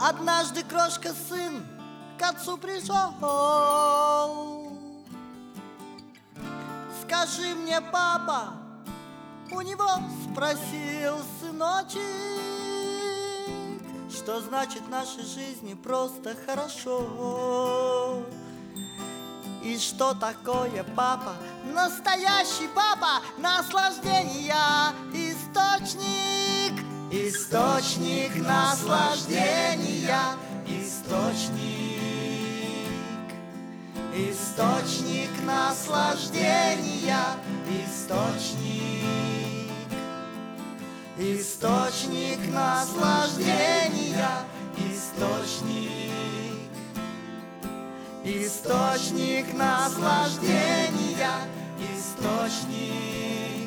Однажды крошка сын к отцу пришел. Скажи мне, папа, у него спросил сыночек, что значит в нашей жизни просто хорошо. И что такое папа, настоящий папа, наслаждения источник. Источник наслаждения, источник. Источник наслаждения, источник. Источник наслаждения, источник. Источник наслаждения, источник.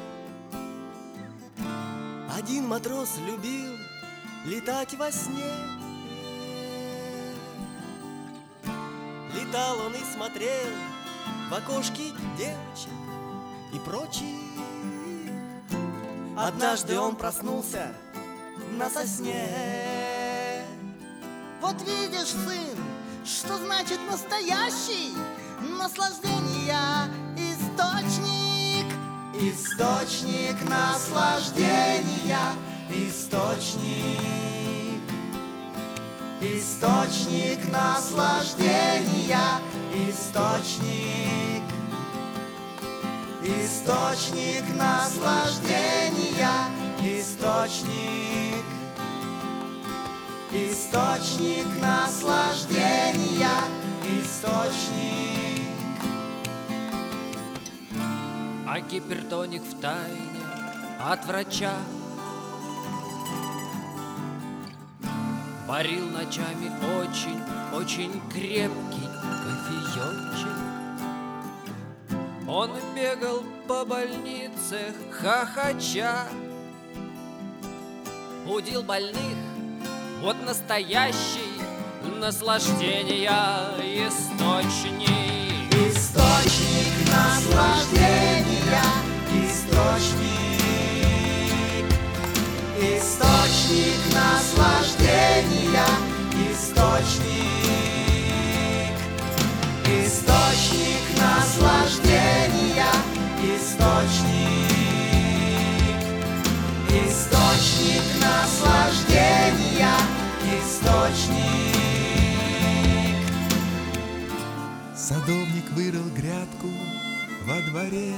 Один матрос любил летать во сне. Летал он и смотрел в окошки девочек и прочих. Однажды он проснулся на сосне. Вот видишь, сын, что значит настоящий наслаждения источник. Источник наслаждения, источник. Источник наслаждения, источник. Источник наслаждения, источник. Источник наслаждения, источник. А гипертоник в тайне от врача варил ночами очень крепкий кофеечек. Он бегал по больнице хохоча, будил больных, вот настоящий наслаждения источник. Источник наслаждения, источник. Источник наслаждения, источник. Источник наслаждения, источник. Источник наслаждения, источник. Садовник вырыл грядку во дворе.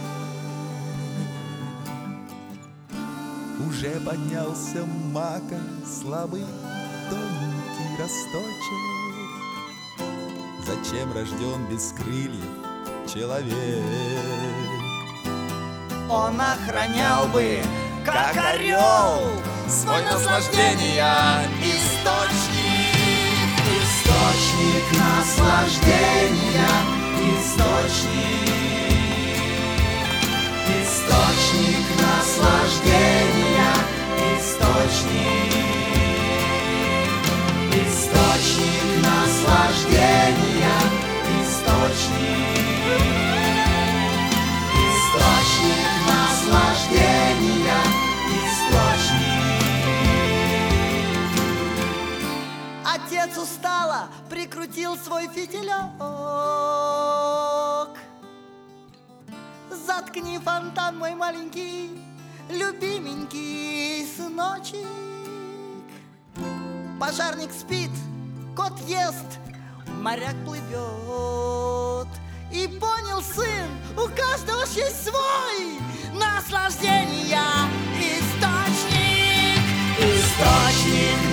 Уже поднялся мака слабый тоненький росточек. Зачем рожден без крыльев человек? Он охранял бы, как орел, свой наслаждения источник. Источник наслаждения, источник. Источник наслаждения, источник. Источник наслаждения, источник. Источник наслаждения, источник. Отец устало прикрутил свой фитилек. Заткни фонтан, мой маленький, любименький сыночек. Пожарник спит, кот ест, моряк плывет. И понял сын, у каждого ж есть свой наслаждения источник. Источник